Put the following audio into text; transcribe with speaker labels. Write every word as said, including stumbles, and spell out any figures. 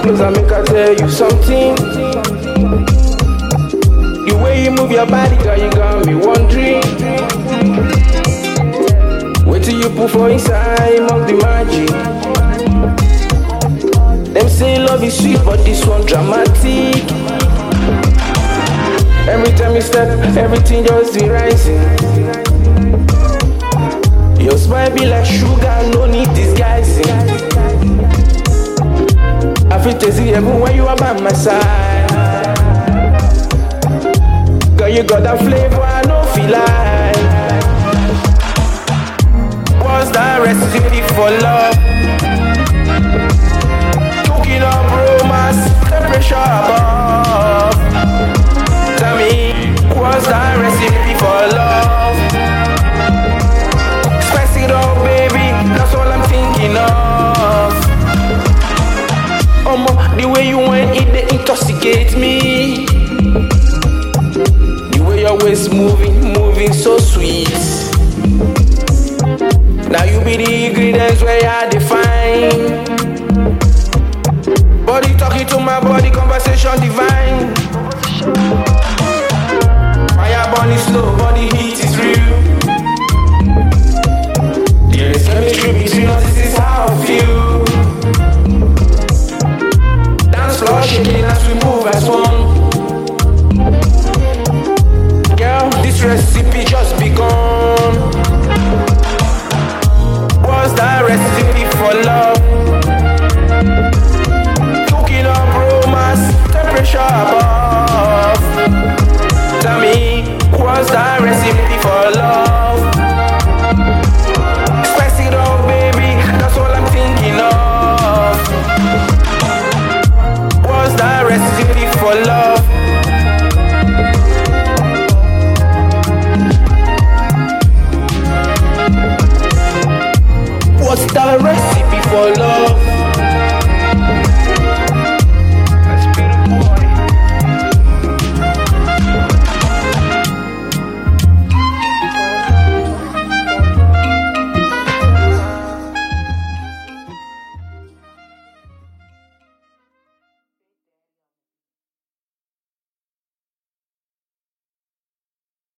Speaker 1: close and make I tell you something. The way you move your body, girl, you got me wondering. Wait till you put for inside of the magic. Them say love is sweet, but this one dramatic. Every time you step, everything just be rising. Your smile be like sugar, no need disguising. I feel tasty even when you are by my side. Girl, you got that flavor, I know feel like. What's that recipe for love? Cooking up romance, temperature above. Tell me, what's that recipe for love? Spice it up, baby, that's all I'm thinking of. Um, the way you want it, they intoxicate me. The way your waist moving, moving so sweet. Now you be the ingredients where I define. Body talking to my body, conversation divine. Fire burning slow, body heat